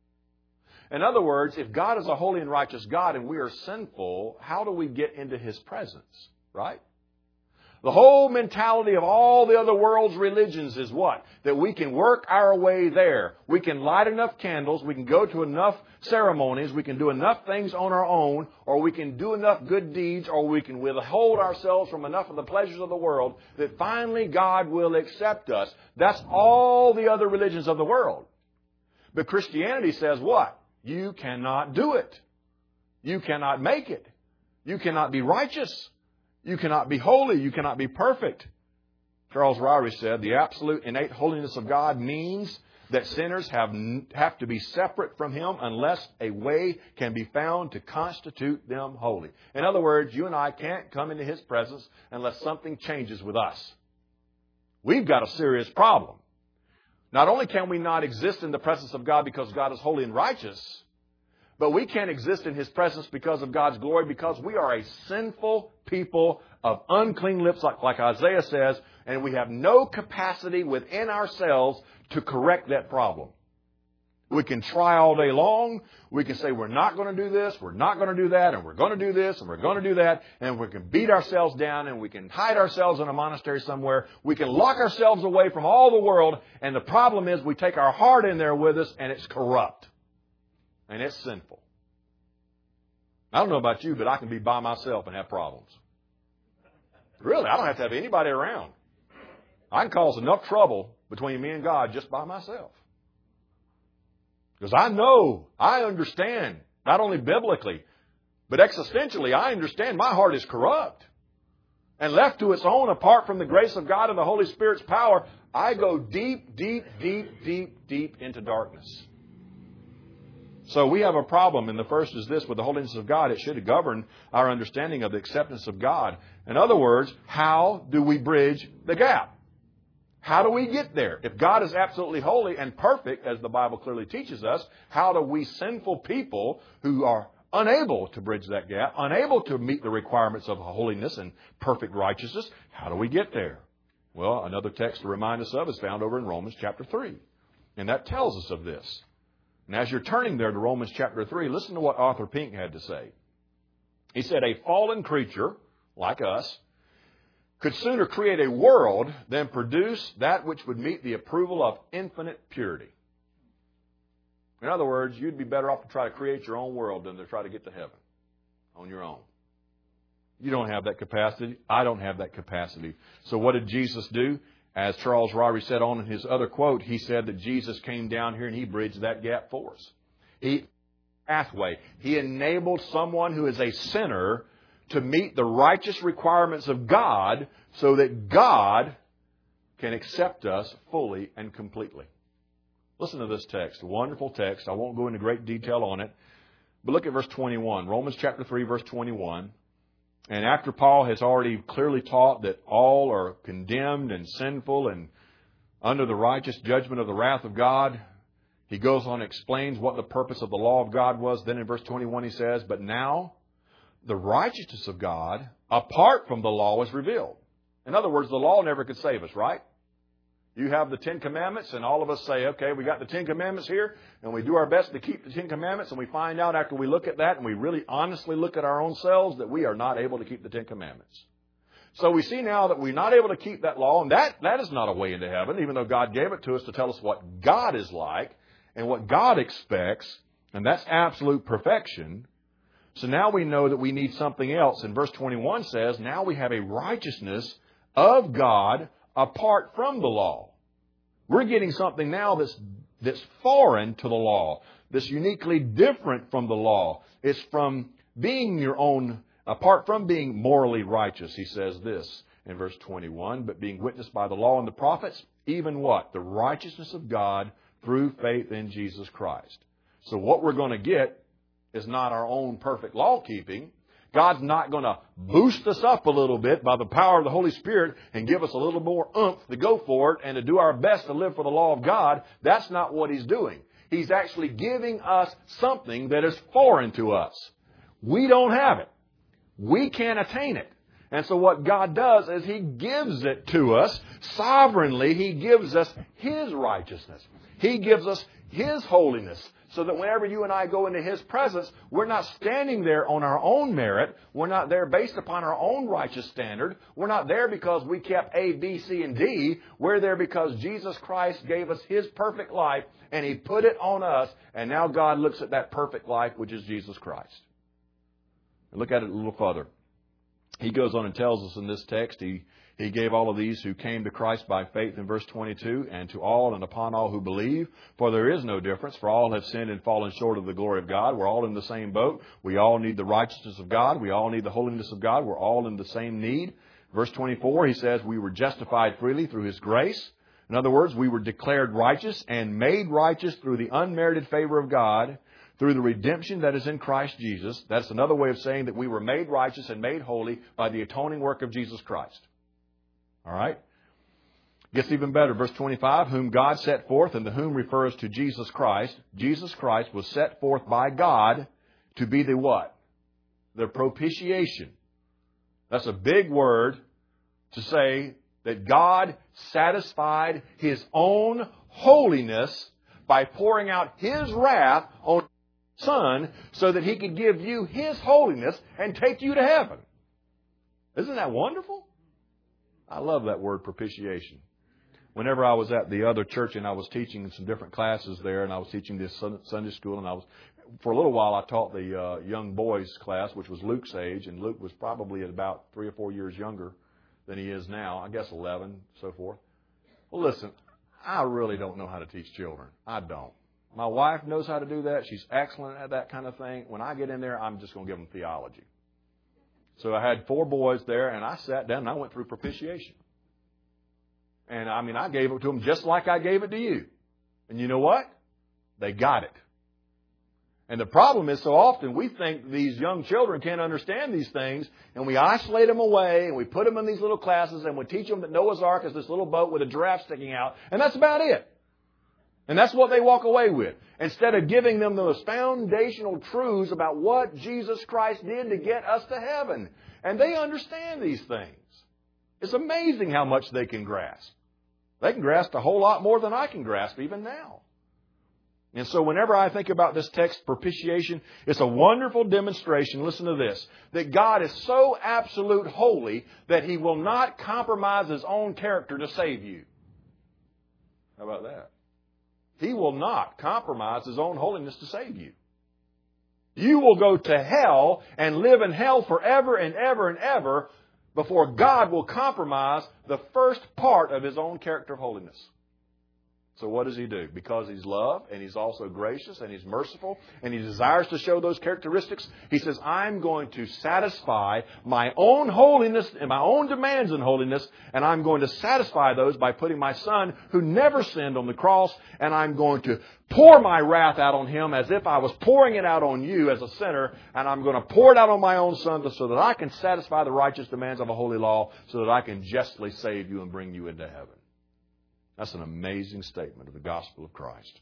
Speaker 1: In other words, if God is a holy and righteous God and we are sinful, how do we get into His presence? Right? The whole mentality of all the other world's religions is what? That we can work our way there. We can light enough candles, we can go to enough ceremonies, we can do enough things on our own, or we can do enough good deeds, or we can withhold ourselves from enough of the pleasures of the world that finally God will accept us. That's all the other religions of the world. But Christianity says what? You cannot do it. You cannot make it. You cannot be righteous. You cannot be holy. You cannot be perfect. Charles Ryrie said, the absolute innate holiness of God means that sinners have to be separate from Him unless a way can be found to constitute them holy. In other words, you and I can't come into His presence unless something changes with us. We've got a serious problem. Not only can we not exist in the presence of God because God is holy and righteous, but we can't exist in His presence because of God's glory, because we are a sinful people of unclean lips, like Isaiah says, and we have no capacity within ourselves to correct that problem. We can try all day long. We can say we're not going to do this, we're not going to do that, and we're going to do this, and we're going to do that, and we can beat ourselves down, and we can hide ourselves in a monastery somewhere. We can lock ourselves away from all the world, and the problem is we take our heart in there with us, and it's corrupt. And it's sinful. I don't know about you, but I can be by myself and have problems. Really, I don't have to have anybody around. I can cause enough trouble between me and God just by myself. Because I understand, not only biblically, but existentially, I understand my heart is corrupt. And left to its own, apart from the grace of God and the Holy Spirit's power, I go deep, deep, deep, deep, deep into darkness. So we have a problem, and the first is this: with the holiness of God, it should govern our understanding of the acceptance of God. In other words, how do we bridge the gap? How do we get there? If God is absolutely holy and perfect, as the Bible clearly teaches us, how do we sinful people who are unable to bridge that gap, unable to meet the requirements of holiness and perfect righteousness, how do we get there? Well, another text to remind us of is found over in Romans chapter 3. And that tells us of this. And as you're turning there to Romans chapter 3, listen to what Arthur Pink had to say. He said a fallen creature, like us, could sooner create a world than produce that which would meet the approval of infinite purity. In other words, you'd be better off to try to create your own world than to try to get to heaven on your own. You don't have that capacity. I don't have that capacity. So what did Jesus do? As Charles Ryrie said on in his other quote, he said that Jesus came down here and He bridged that gap for us. He enabled someone who is a sinner to meet the righteous requirements of God so that God can accept us fully and completely. Listen to this text, a wonderful text. I won't go into great detail on it, but look at verse 21, Romans chapter 3, verse 21. And after Paul has already clearly taught that all are condemned and sinful and under the righteous judgment of the wrath of God, he goes on and explains what the purpose of the law of God was. Then in verse 21 he says, but now the righteousness of God apart from the law is revealed. In other words, the law never could save us, right? You have the Ten Commandments, and all of us say, okay, we got the Ten Commandments here, and we do our best to keep the Ten Commandments, and we find out after we look at that, and we really honestly look at our own selves, that we are not able to keep the Ten Commandments. So we see now that we're not able to keep that law, and that is not a way into heaven, even though God gave it to us to tell us what God is like and what God expects, and that's absolute perfection. So now we know that we need something else. And verse 21 says, now we have a righteousness of God apart from the law. We're getting something now that's foreign to the law, that's uniquely different from the law. It's from being your own, apart from being morally righteous. He says this in verse 21, but being witnessed by the law and the prophets, even what? The righteousness of God through faith in Jesus Christ. So what we're going to get is not our own perfect law keeping. God's not going to boost us up a little bit by the power of the Holy Spirit and give us a little more oomph to go for it and to do our best to live for the law of God. That's not what He's doing. He's actually giving us something that is foreign to us. We don't have it. We can't attain it. And so what God does is He gives it to us sovereignly. He gives us His righteousness. He gives us His holiness. So that whenever you and I go into His presence, we're not standing there on our own merit. We're not there based upon our own righteous standard. We're not there because we kept A, B, C, and D. We're there because Jesus Christ gave us His perfect life and He put it on us. And now God looks at that perfect life, which is Jesus Christ. And look at it a little further. He goes on and tells us in this text, He gave all of these who came to Christ by faith in verse 22, and to all and upon all who believe, for there is no difference, for all have sinned and fallen short of the glory of God. We're all in the same boat. We all need the righteousness of God. We all need the holiness of God. We're all in the same need. Verse 24, he says, we were justified freely through His grace. In other words, we were declared righteous and made righteous through the unmerited favor of God, through the redemption that is in Christ Jesus. That's another way of saying that we were made righteous and made holy by the atoning work of Jesus Christ. All right? Gets even better. Verse 25, whom God set forth, and the whom refers to Jesus Christ. Jesus Christ was set forth by God to be the what? The propitiation. That's a big word to say that God satisfied His own holiness by pouring out His wrath on His Son so that He could give you His holiness and take you to heaven. Isn't that wonderful? I love that word, propitiation. Whenever I was at the other church and I was teaching some different classes there, and I was teaching this Sunday school, and for a little while I taught the young boys class, which was Luke's age, and Luke was probably about 3 or 4 years younger than he is now. I guess 11, so forth. Well, listen, I really don't know how to teach children. I don't. My wife knows how to do that. She's excellent at that kind of thing. When I get in there, I'm just going to give them theology. So I had 4 boys there, and I sat down and I went through propitiation. And I gave it to them just like I gave it to you. And you know what? They got it. And the problem is so often we think these young children can't understand these things, and we isolate them away, and we put them in these little classes, and we teach them that Noah's Ark is this little boat with a giraffe sticking out, and that's about it. And that's what they walk away with. Instead of giving them those foundational truths about what Jesus Christ did to get us to heaven. And they understand these things. It's amazing how much they can grasp. They can grasp a whole lot more than I can grasp even now. And so whenever I think about this text, propitiation, it's a wonderful demonstration, listen to this, that God is so absolute holy that He will not compromise His own character to save you. How about that? He will not compromise His own holiness to save you. You will go to hell and live in hell forever and ever and ever before God will compromise the first part of His own character of holiness. So what does He do? Because He's love and He's also gracious and He's merciful and He desires to show those characteristics, He says, I'm going to satisfy my own holiness and my own demands in holiness, and I'm going to satisfy those by putting my Son, who never sinned, on the cross, and I'm going to pour my wrath out on Him as if I was pouring it out on you as a sinner, and I'm going to pour it out on my own Son so that I can satisfy the righteous demands of a holy law, so that I can justly save you and bring you into heaven. That's an amazing statement of the gospel of Christ.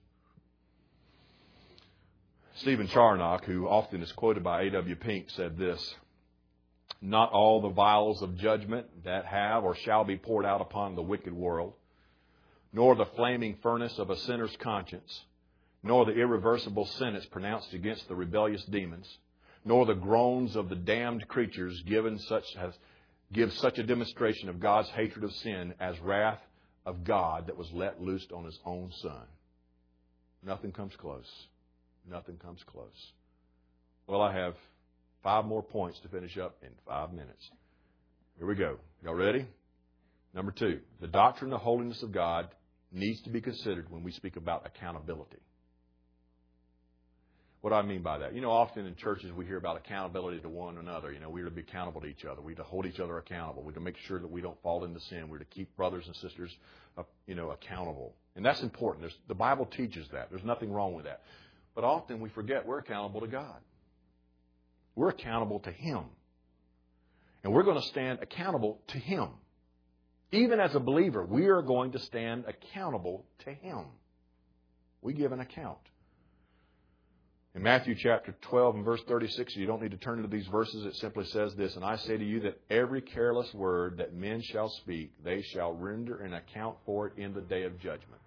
Speaker 1: Stephen Charnock, who often is quoted by A.W. Pink, said this, not all the vials of judgment that have or shall be poured out upon the wicked world, nor the flaming furnace of a sinner's conscience, nor the irreversible sentence pronounced against the rebellious demons, nor the groans of the damned creatures give such a demonstration of God's hatred of sin as wrath of God that was let loose on His own Son. Nothing comes close. Nothing comes close. Well, I have 5 more points to finish up in 5 minutes. Here we go. Y'all ready? Number 2, the doctrine of holiness of God needs to be considered when we speak about accountability. What do I mean by that? You know, often in churches we hear about accountability to one another. You know, we're to be accountable to each other. We're to hold each other accountable. We're to make sure that we don't fall into sin. We're to keep brothers and sisters, accountable. And that's important. The Bible teaches that. There's nothing wrong with that. But often we forget we're accountable to God. We're accountable to Him. And we're going to stand accountable to Him. Even as a believer, we are going to stand accountable to Him. We give an account. In Matthew chapter 12 and verse 36, you don't need to turn into these verses. It simply says this, and I say to you that every careless word that men shall speak, they shall render an account for it in the day of judgment.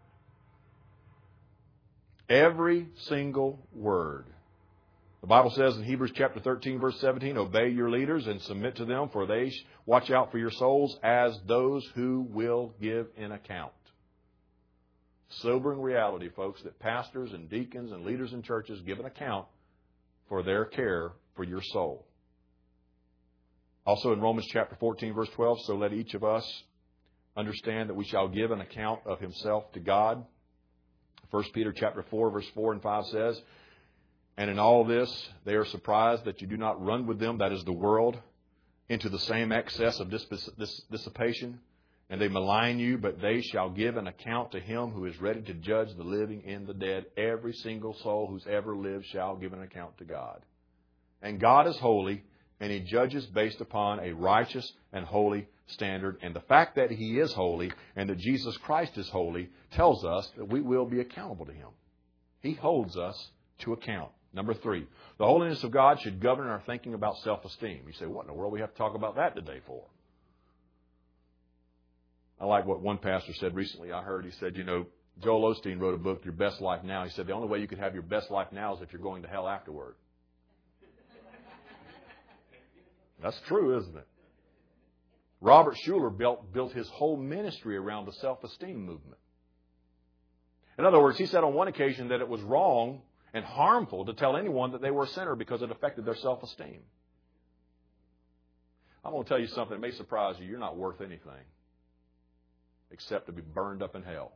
Speaker 1: Every single word. The Bible says in Hebrews chapter 13, verse 17, obey your leaders and submit to them, for they watch out for your souls as those who will give an account. Sobering reality, folks, that pastors and deacons and leaders in churches give an account for their care for your soul. Also in Romans chapter 14, verse 12, so let each of us understand that we shall give an account of himself to God. 1 Peter chapter 4, verse 4 and 5 says, and in all this they are surprised that you do not run with them, that is the world, into the same excess of dissipation. And they malign you, but they shall give an account to Him who is ready to judge the living and the dead. Every single soul who's ever lived shall give an account to God. And God is holy, and He judges based upon a righteous and holy standard. And the fact that He is holy and that Jesus Christ is holy tells us that we will be accountable to Him. He holds us to account. Number 3, the holiness of God should govern our thinking about self-esteem. You say, what in the world do we have to talk about that today for? I like what one pastor said recently. I heard, he said, Joel Osteen wrote a book, Your Best Life Now. He said, the only way you could have your best life now is if you're going to hell afterward. That's true, isn't it? Robert Schuller built his whole ministry around the self-esteem movement. In other words, he said on one occasion that it was wrong and harmful to tell anyone that they were a sinner because it affected their self-esteem. I'm going to tell you something that may surprise you. You're not worth anything except to be burned up in hell.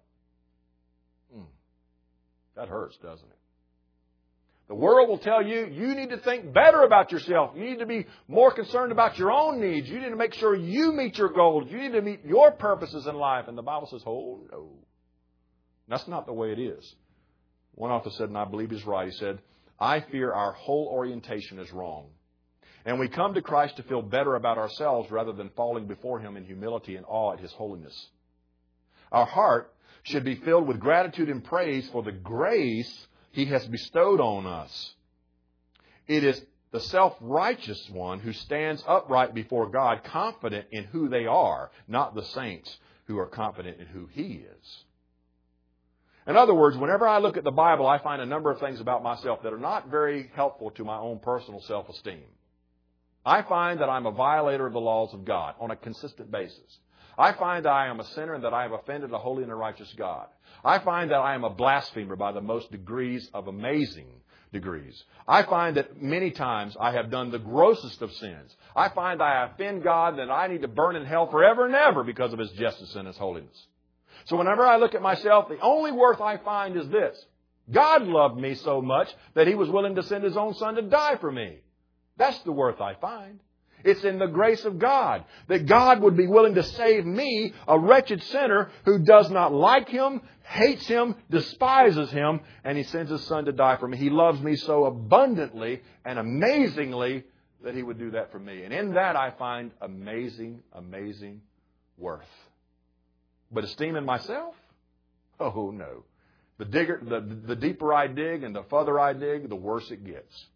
Speaker 1: That hurts, doesn't it? The world will tell you, you need to think better about yourself. You need to be more concerned about your own needs. You need to make sure you meet your goals. You need to meet your purposes in life. And the Bible says, oh, no. That's not the way it is. One author said, and I believe he's right, he said, I fear our whole orientation is wrong. And we come to Christ to feel better about ourselves rather than falling before Him in humility and awe at His holiness. Our heart should be filled with gratitude and praise for the grace He has bestowed on us. It is the self-righteous one who stands upright before God, confident in who they are, not the saints who are confident in who He is. In other words, whenever I look at the Bible, I find a number of things about myself that are not very helpful to my own personal self-esteem. I find that I'm a violator of the laws of God on a consistent basis. I find that I am a sinner and that I have offended a holy and a righteous God. I find that I am a blasphemer by the most degrees of amazing degrees. I find that many times I have done the grossest of sins. I find I offend God and that I need to burn in hell forever and ever because of His justice and His holiness. So whenever I look at myself, the only worth I find is this. God loved me so much that He was willing to send His own Son to die for me. That's the worth I find. It's in the grace of God that God would be willing to save me, a wretched sinner who does not like Him, hates Him, despises Him, and He sends His Son to die for me. He loves me so abundantly and amazingly that He would do that for me. And in that I find amazing, amazing worth. But esteem in myself? Oh, no. The deeper I dig and the further I dig, the worse it gets.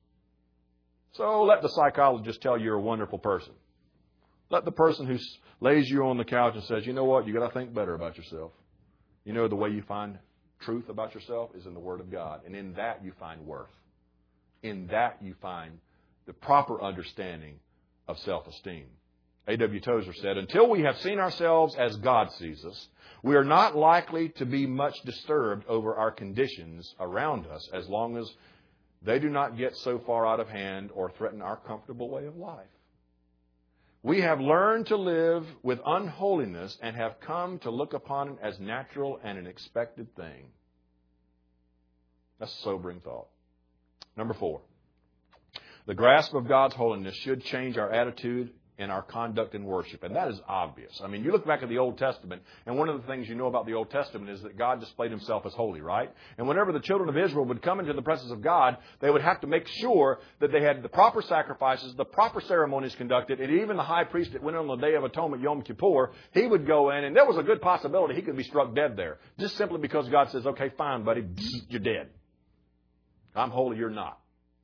Speaker 1: So let the psychologist tell you you're a wonderful person. Let the person who lays you on the couch and says, you know what, you got to think better about yourself. You know the way you find truth about yourself is in the Word of God. And in that you find worth. In that you find the proper understanding of self-esteem. A.W. Tozer said, until we have seen ourselves as God sees us, we are not likely to be much disturbed over our conditions around us as long as they do not get so far out of hand or threaten our comfortable way of life. We have learned to live with unholiness and have come to look upon it as natural and an expected thing. That's a sobering thought. Number 4. The grasp of God's holiness should change our attitude in our conduct in worship. And that is obvious. I mean, you look back at the Old Testament, and one of the things you know about the Old Testament is that God displayed Himself as holy, right? And whenever the children of Israel would come into the presence of God, they would have to make sure that they had the proper sacrifices, the proper ceremonies conducted, and even the high priest that went on the Day of Atonement, Yom Kippur, he would go in, and there was a good possibility he could be struck dead there, just simply because God says, okay, fine, buddy, you're dead. I'm holy, you're not.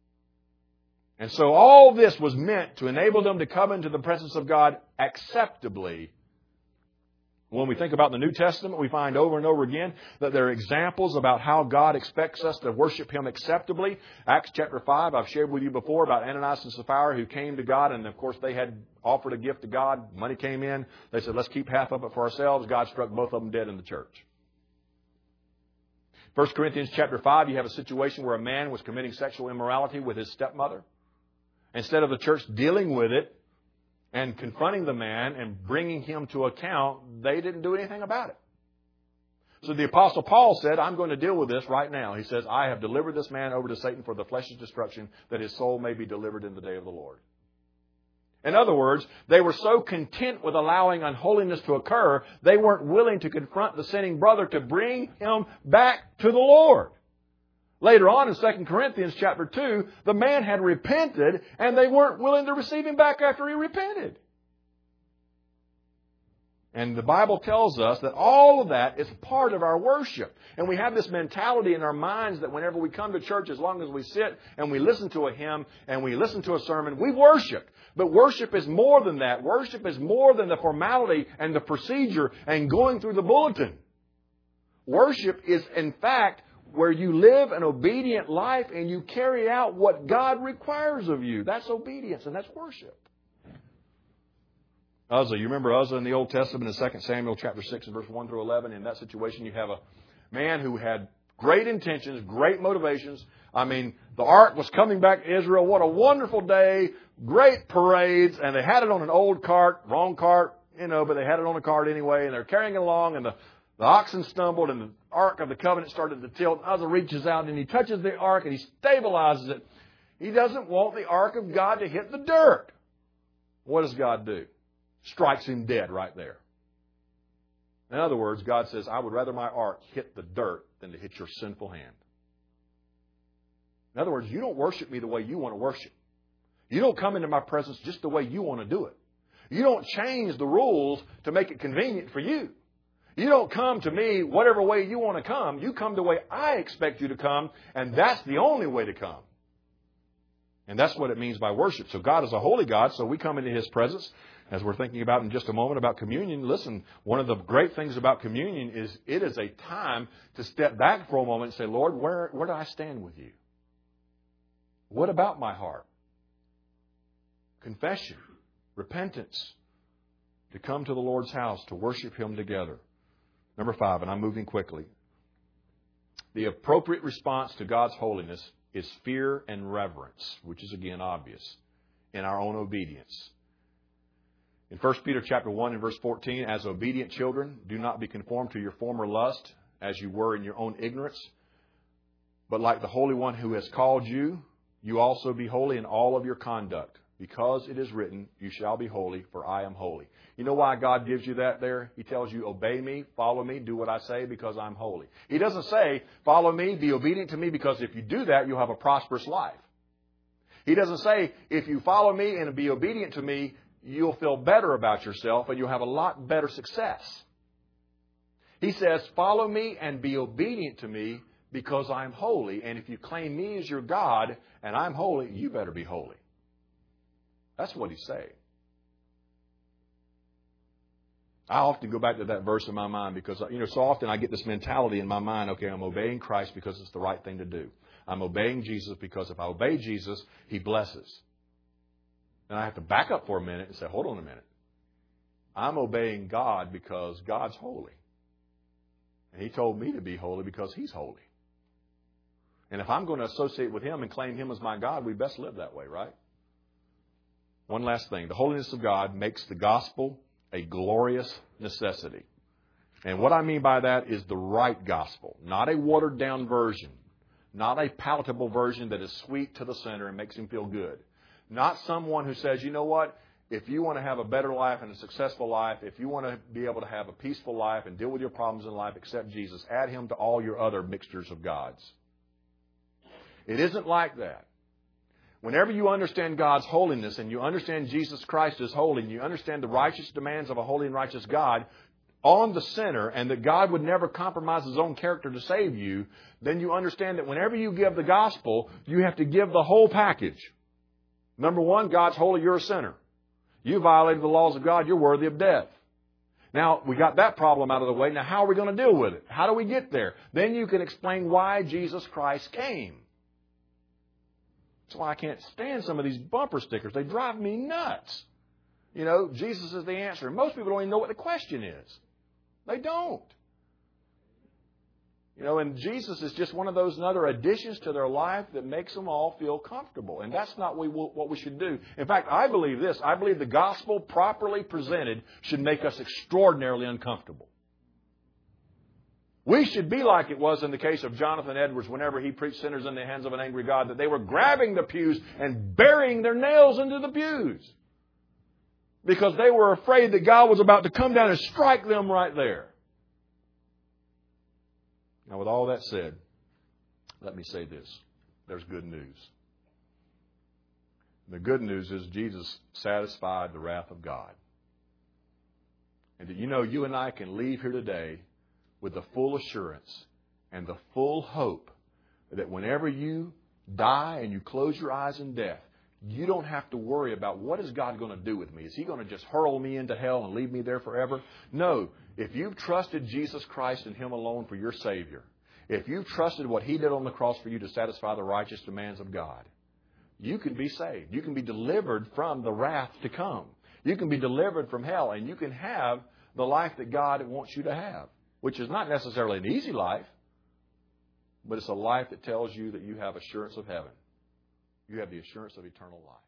Speaker 1: And so all this was meant to enable them to come into the presence of God acceptably. When we think about the New Testament, we find over and over again that there are examples about how God expects us to worship Him acceptably. Acts chapter 5, I've shared with you before about Ananias and Sapphira who came to God, and of course they had offered a gift to God. Money came in. They said, let's keep half of it for ourselves. God struck both of them dead in the church. 1 Corinthians chapter 5, you have a situation where a man was committing sexual immorality with his stepmother. Instead of the church dealing with it and confronting the man and bringing him to account, they didn't do anything about it. So the Apostle Paul said, I'm going to deal with this right now. He says, I have delivered this man over to Satan for the flesh's destruction, that his soul may be delivered in the day of the Lord. In other words, they were so content with allowing unholiness to occur, they weren't willing to confront the sinning brother to bring him back to the Lord. Later on in 2 Corinthians chapter 2, the man had repented and they weren't willing to receive him back after he repented. And the Bible tells us that all of that is part of our worship. And we have this mentality in our minds that whenever we come to church, as long as we sit and we listen to a hymn and we listen to a sermon, we worship. But worship is more than that. Worship is more than the formality and the procedure and going through the bulletin. Worship is, in fact, where you live an obedient life and you carry out what God requires of you. That's obedience and that's worship. Uzzah, you remember Uzzah in the Old Testament in 2 Samuel chapter 6 and verse 1 through 11. In that situation, you have a man who had great intentions, great motivations. I mean, the ark was coming back to Israel. What a wonderful day. Great parades. And they had it on an old cart, wrong cart, but they had it on a cart anyway. And they're carrying it along and the oxen stumbled and the Ark of the Covenant started to tilt. Uzzah reaches out and he touches the Ark and he stabilizes it. He doesn't want the Ark of God to hit the dirt. What does God do? Strikes him dead right there. In other words, God says, I would rather my Ark hit the dirt than to hit your sinful hand. In other words, you don't worship me the way you want to worship. You don't come into my presence just the way you want to do it. You don't change the rules to make it convenient for you. You don't come to me whatever way you want to come. You come the way I expect you to come, and that's the only way to come. And that's what it means by worship. So God is a holy God, so we come into His presence. As we're thinking about in just a moment about communion, listen, one of the great things about communion is it is a time to step back for a moment and say, Lord, where do I stand with you? What about my heart? Confession, repentance, to come to the Lord's house, to worship Him together. Number 5, and I'm moving quickly. The appropriate response to God's holiness is fear and reverence, which is again obvious, in our own obedience. In 1 Peter chapter 1 and verse 14, as obedient children, do not be conformed to your former lust, as you were in your own ignorance. But like the Holy One who has called you, you also be holy in all of your conduct. Because it is written, you shall be holy, for I am holy. You know why God gives you that there? He tells you, obey me, follow me, do what I say because I'm holy. He doesn't say, follow me, be obedient to me, because if you do that, you'll have a prosperous life. He doesn't say, if you follow me and be obedient to me, you'll feel better about yourself and you'll have a lot better success. He says, follow me and be obedient to me because I'm holy. And if you claim me as your God and I'm holy, you better be holy. That's what He's saying. I often go back to that verse in my mind because, so often I get this mentality in my mind, okay, I'm obeying Christ because it's the right thing to do. I'm obeying Jesus because if I obey Jesus, He blesses. And I have to back up for a minute and say, hold on a minute. I'm obeying God because God's holy. And He told me to be holy because He's holy. And if I'm going to associate with Him and claim Him as my God, we best live that way, right? One last thing. The holiness of God makes the gospel a glorious necessity. And what I mean by that is the right gospel, not a watered-down version, not a palatable version that is sweet to the sinner and makes him feel good. Not someone who says, you know what, if you want to have a better life and a successful life, if you want to be able to have a peaceful life and deal with your problems in life, accept Jesus. Add Him to all your other mixtures of gods. It isn't like that. Whenever you understand God's holiness and you understand Jesus Christ is holy and you understand the righteous demands of a holy and righteous God on the sinner and that God would never compromise His own character to save you, then you understand that whenever you give the gospel, you have to give the whole package. Number one, God's holy, you're a sinner. You violated the laws of God, you're worthy of death. Now, we got that problem out of the way. Now, how are we going to deal with it? How do we get there? Then you can explain why Jesus Christ came. That's why I can't stand some of these bumper stickers. They drive me nuts. Jesus is the answer. Most people don't even know what the question is. They don't. And Jesus is just one of those other additions to their life that makes them all feel comfortable. And that's not what we should do. In fact, I believe this. I believe the gospel properly presented should make us extraordinarily uncomfortable. We should be like it was in the case of Jonathan Edwards whenever he preached sinners in the hands of an angry God, that they were grabbing the pews and burying their nails into the pews because they were afraid that God was about to come down and strike them right there. Now, with all that said, let me say this. There's good news. The good news is Jesus satisfied the wrath of God. And that you and I can leave here today with the full assurance and the full hope that whenever you die and you close your eyes in death, you don't have to worry about what is God going to do with me. Is He going to just hurl me into hell and leave me there forever? No. If you've trusted Jesus Christ and Him alone for your Savior, if you've trusted what He did on the cross for you to satisfy the righteous demands of God, you can be saved. You can be delivered from the wrath to come. You can be delivered from hell, and you can have the life that God wants you to have, which is not necessarily an easy life, but it's a life that tells you that you have assurance of heaven. You have the assurance of eternal life.